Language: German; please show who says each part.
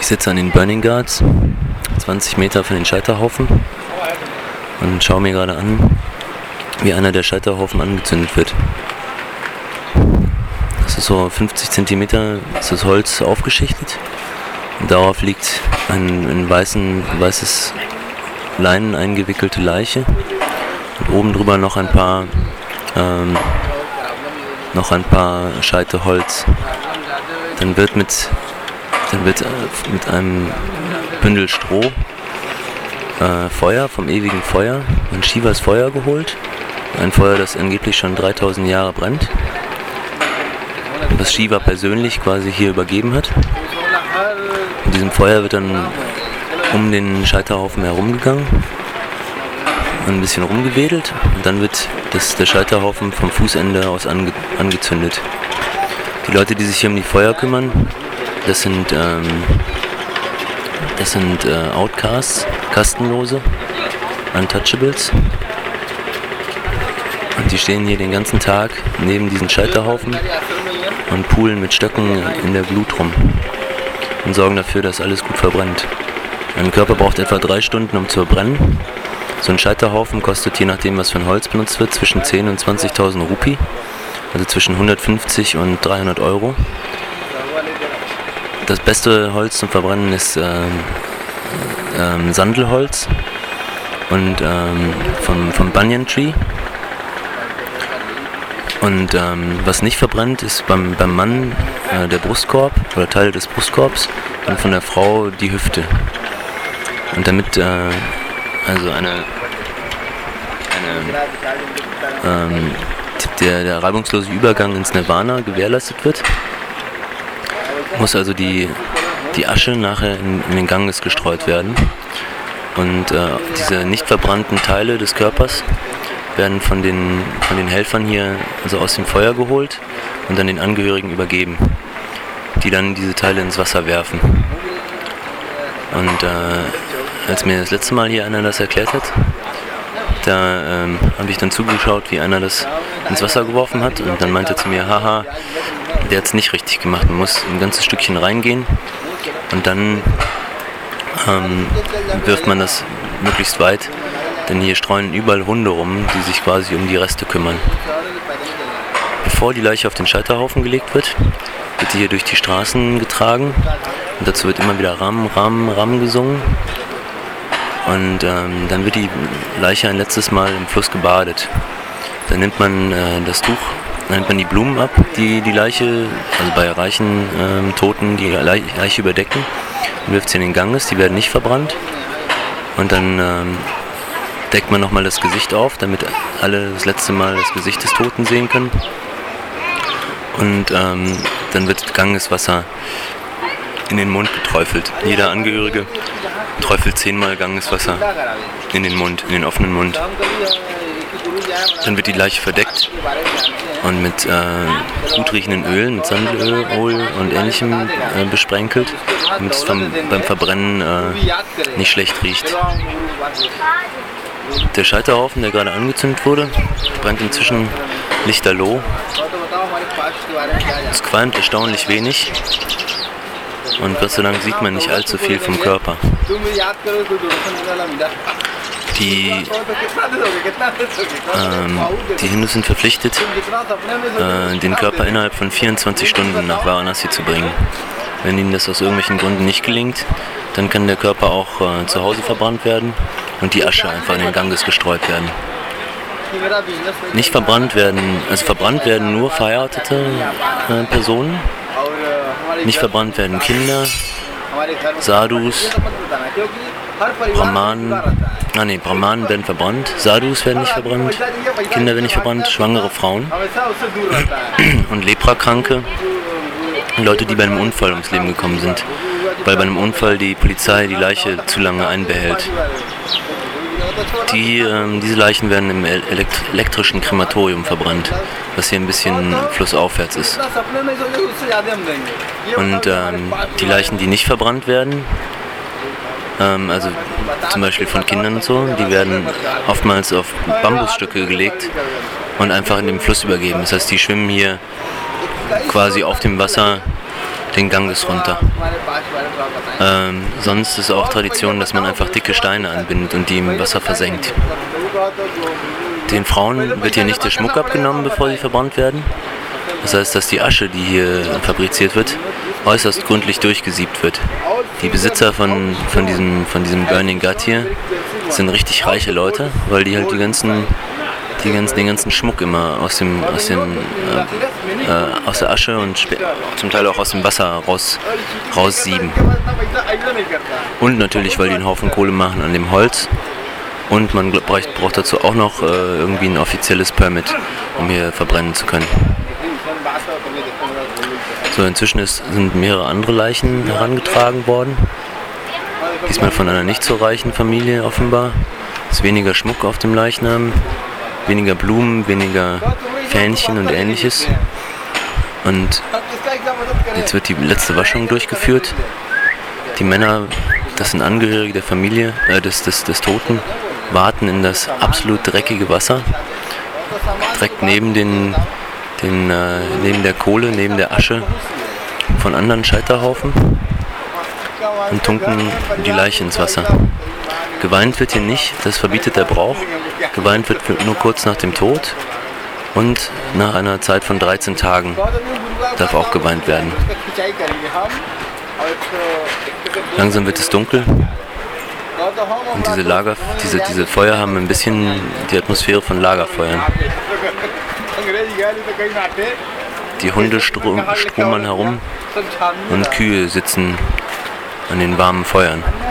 Speaker 1: Ich sitze an den Burning Guards, 20 Meter von den Scheiterhaufen, und schaue mir gerade an, wie einer der Scheiterhaufen angezündet wird. Das ist so 50 Zentimeter, ist das Holz aufgeschichtet, und darauf liegt ein weißes Leinen eingewickelte Leiche, und oben drüber noch ein paar Scheite Holz. Dann wird mit einem Bündel Stroh Feuer vom ewigen Feuer, ein Shivas Feuer geholt. Ein Feuer, das angeblich schon 3000 Jahre brennt. Was Shiva persönlich quasi hier übergeben hat. In diesem Feuer wird dann um den Scheiterhaufen herumgegangen, ein bisschen rumgewedelt, und dann wird der Scheiterhaufen vom Fußende aus angezündet. Die Leute, die sich hier um die Feuer kümmern, das sind Outcasts, Kastenlose, Untouchables. Und die stehen hier den ganzen Tag neben diesen Scheiterhaufen und poolen mit Stöcken in der Glut rum und sorgen dafür, dass alles gut verbrennt. Ein Körper braucht etwa 3 Stunden, um zu verbrennen. So ein Scheiterhaufen kostet, je nachdem was für ein Holz benutzt wird, zwischen 10.000 und 20.000 Rupie, also zwischen 150 und 300 Euro. Das beste Holz zum Verbrennen ist Sandelholz und vom Banyan Tree. Und was nicht verbrennt, ist beim Mann der Brustkorb oder Teile des Brustkorbs und von der Frau die Hüfte. Und damit der reibungslose Übergang ins Nirvana gewährleistet wird, muss also die Asche nachher in den Ganges gestreut werden. Und diese nicht verbrannten Teile des Körpers werden von den Helfern hier also aus dem Feuer geholt und dann den Angehörigen übergeben, die dann diese Teile ins Wasser werfen. Und als mir das letzte Mal hier einer das erklärt hat, da habe ich dann zugeschaut, wie einer das ins Wasser geworfen hat, und dann meinte er zu mir, haha, der hat es nicht richtig gemacht, man muss ein ganzes Stückchen reingehen und dann wirft man das möglichst weit, denn hier streuen überall Hunde rum, die sich quasi um die Reste kümmern. Bevor die Leiche auf den Scheiterhaufen gelegt wird, wird sie hier durch die Straßen getragen, und dazu wird immer wieder Ram, Ram, Ram gesungen. Und dann wird die Leiche ein letztes Mal im Fluss gebadet. Dann nimmt man das Tuch, dann nimmt man die Blumen ab, die Leiche, also bei reichen Toten die Leiche überdecken, und wirft sie in den Ganges, die werden nicht verbrannt. Und dann deckt man nochmal das Gesicht auf, damit alle das letzte Mal das Gesicht des Toten sehen können. Und dann wird Gangeswasser in den Mund geträufelt. Jeder Angehörige träufelt 10-mal Gangeswasser in den Mund, in den offenen Mund. Dann wird die Leiche verdeckt und mit gut riechenden Ölen, mit Sandelöl und Ähnlichem besprenkelt, damit es beim Verbrennen nicht schlecht riecht. Der Scheiterhaufen, der gerade angezündet wurde, brennt inzwischen lichterloh. Es qualmt erstaunlich wenig. Und Gott sei Dank sieht man nicht allzu viel vom Körper. Die Hindus sind verpflichtet, den Körper innerhalb von 24 Stunden nach Varanasi zu bringen. Wenn ihnen das aus irgendwelchen Gründen nicht gelingt, dann kann der Körper auch zu Hause verbrannt werden und die Asche einfach in den Ganges gestreut werden. Nicht verbrannt werden, also verbrannt werden nur verheiratete Personen. Nicht verbrannt werden Kinder, Sadhus, Brahmanen werden verbrannt, Sadhus werden nicht verbrannt, Kinder werden nicht verbrannt, schwangere Frauen und Leprakranke, Leute, die bei einem Unfall ums Leben gekommen sind, weil bei einem Unfall die Polizei die Leiche zu lange einbehält. Diese Leichen werden im elektrischen Krematorium verbrannt, was hier ein bisschen flussaufwärts ist. Und die Leichen, die nicht verbrannt werden, also zum Beispiel von Kindern und so, die werden oftmals auf Bambusstücke gelegt und einfach in den Fluss übergeben. Das heißt, die schwimmen hier quasi auf dem Wasser den Ganges runter. Sonst ist auch Tradition, dass man einfach dicke Steine anbindet und die im Wasser versenkt. Den Frauen wird hier nicht der Schmuck abgenommen, bevor sie verbrannt werden. Das heißt, dass die Asche, die hier fabriziert wird, äußerst gründlich durchgesiebt wird. Die Besitzer von diesem Burning Gut hier sind richtig reiche Leute, weil die halt den ganzen Schmuck immer aus der Asche und zum Teil auch aus dem Wasser raussieben. Und natürlich, weil die einen Haufen Kohle machen an dem Holz. Und man braucht dazu auch noch irgendwie ein offizielles Permit, um hier verbrennen zu können. So, inzwischen sind mehrere andere Leichen herangetragen worden. Diesmal von einer nicht so reichen Familie offenbar. Es ist weniger Schmuck auf dem Leichnam, weniger Blumen, weniger Fähnchen und ähnliches. Und jetzt wird die letzte Waschung durchgeführt. Die Männer, das sind Angehörige der Familie, des Toten, warten in das absolut dreckige Wasser, direkt neben der Kohle, neben der Asche von anderen Scheiterhaufen und tunken die Leiche ins Wasser. Geweint wird hier nicht, das verbietet der Brauch. Geweint wird nur kurz nach dem Tod und nach einer Zeit von 13 Tagen darf auch geweint werden. Langsam wird es dunkel und diese Feuer haben ein bisschen die Atmosphäre von Lagerfeuern. Die Hunde stromern herum und Kühe sitzen an den warmen Feuern.